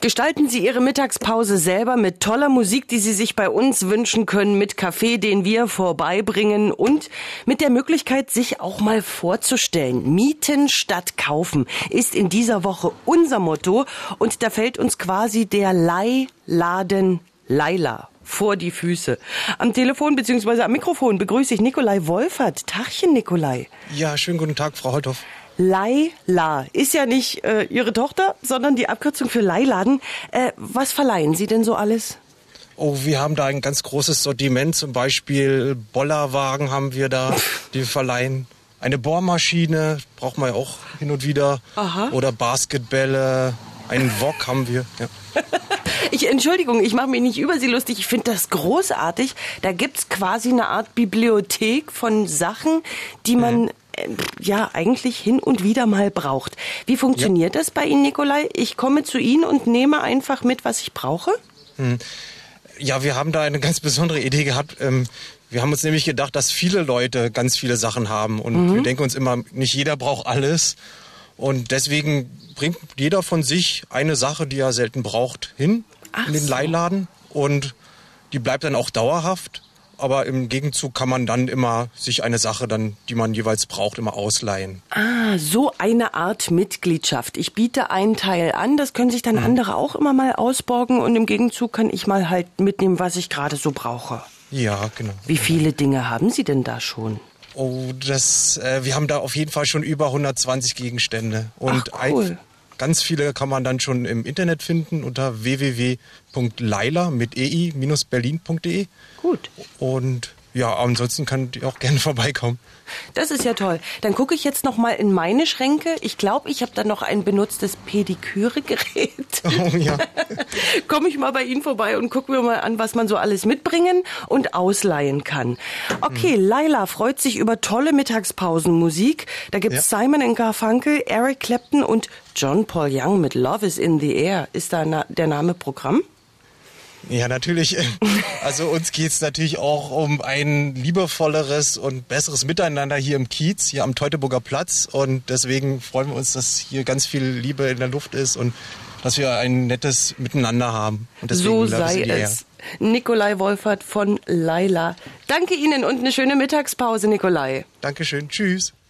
Gestalten Sie Ihre Mittagspause selber mit toller Musik, die Sie sich bei uns wünschen können, mit Kaffee, den wir vorbeibringen und mit der Möglichkeit, sich auch mal vorzustellen. Mieten statt kaufen ist in dieser Woche unser Motto und da fällt uns quasi der Leihladen Laila vor die Füße. Am Telefon bzw. am Mikrofon begrüße ich Nikolai Wolfert. Tagchen, Nikolai. Ja, schönen guten Tag, Frau Holthoff. Laila ist ja nicht Ihre Tochter, sondern die Abkürzung für Leihladen. Was verleihen Sie denn so alles? Oh, wir haben da ein ganz großes Sortiment. Zum Beispiel Bollerwagen haben wir da, die wir verleihen. Eine Bohrmaschine braucht man ja auch hin und wieder. Aha. Oder Basketbälle. Einen Wok haben wir. Ja. Entschuldigung, ich mache mich nicht über Sie lustig. Ich finde das großartig. Da gibt's quasi eine Art Bibliothek von Sachen, die man ja eigentlich hin und wieder mal braucht. Wie funktioniert das bei Ihnen, Nikolai? Ich komme zu Ihnen und nehme einfach mit, was ich brauche? Ja, wir haben da eine ganz besondere Idee gehabt. Wir haben uns nämlich gedacht, dass viele Leute ganz viele Sachen haben. Und wir denken uns immer, nicht jeder braucht alles. Und deswegen bringt jeder von sich eine Sache, die er selten braucht, hin in den Leihladen. Und die bleibt dann auch dauerhaft. Aber im Gegenzug kann man dann immer sich eine Sache, dann, die man jeweils braucht, immer ausleihen. Ah, so eine Art Mitgliedschaft. Ich biete einen Teil an, das können sich dann andere auch immer mal ausborgen und im Gegenzug kann ich mal halt mitnehmen, was ich gerade so brauche. Ja, genau. Wie viele Dinge haben Sie denn da schon? Oh, wir haben da auf jeden Fall schon über 120 Gegenstände. Und ach, cool. Ganz viele kann man dann schon im Internet finden unter www.leila mit ei-berlin.de. Gut. Und ja, ansonsten könnt ihr auch gerne vorbeikommen. Das ist ja toll. Dann gucke ich jetzt noch mal in meine Schränke. Ich glaube, ich habe da noch ein benutztes Pediküre-Gerät. Oh ja. Komme ich mal bei Ihnen vorbei und gucken wir mal an, was man so alles mitbringen und ausleihen kann. Okay, Laila freut sich über tolle Mittagspausenmusik. Da gibt's Simon & Garfunkel, Eric Clapton und John Paul Young mit Love is in the Air. Ist da der Name Programm? Ja, natürlich. Also uns geht's natürlich auch um ein liebevolleres und besseres Miteinander hier im Kiez, hier am Teutoburger Platz. Und deswegen freuen wir uns, dass hier ganz viel Liebe in der Luft ist und dass wir ein nettes Miteinander haben. Und deswegen so sei es. Nikolai Wolfert von Laila. Danke Ihnen und eine schöne Mittagspause, Nikolai. Dankeschön. Tschüss.